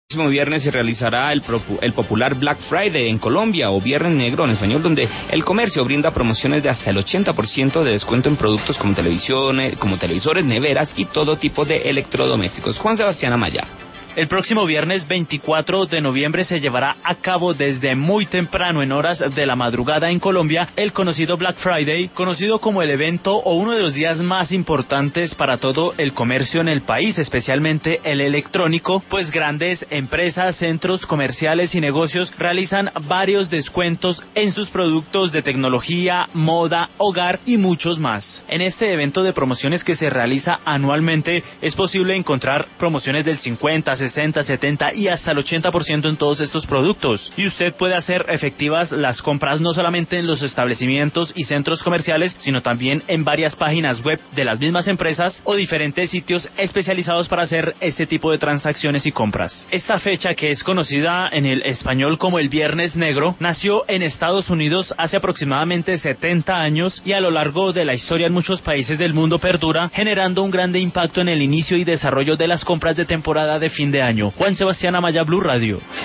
El próximo viernes se realizará el popular Black Friday en Colombia, o Viernes Negro en español, donde el comercio brinda promociones de hasta el 80% de descuento en productos como televisiones, como televisores, neveras y todo tipo de electrodomésticos. Juan Sebastián Amaya. El próximo viernes 24 de noviembre se llevará a cabo desde muy temprano, en horas de la madrugada en Colombia, el conocido Black Friday, conocido como el evento o uno de los días más importantes para todo el comercio en el país, especialmente el electrónico, pues grandes empresas, centros comerciales y negocios realizan varios descuentos en sus productos de tecnología, moda, hogar y muchos más. En este evento de promociones que se realiza anualmente es posible encontrar promociones del 50, 60, 70 y hasta el 80% en todos estos productos. Y usted puede hacer efectivas las compras no solamente en los establecimientos y centros comerciales, sino también en varias páginas web de las mismas empresas o diferentes sitios especializados para hacer este tipo de transacciones y compras. Esta fecha, que es conocida en el español como el Viernes Negro, nació en Estados Unidos hace aproximadamente 70 años y a lo largo de la historia en muchos países del mundo perdura, generando un grande impacto en el inicio y desarrollo de las compras de temporada de fin de año. Juan Sebastián Amaya, Blue Radio.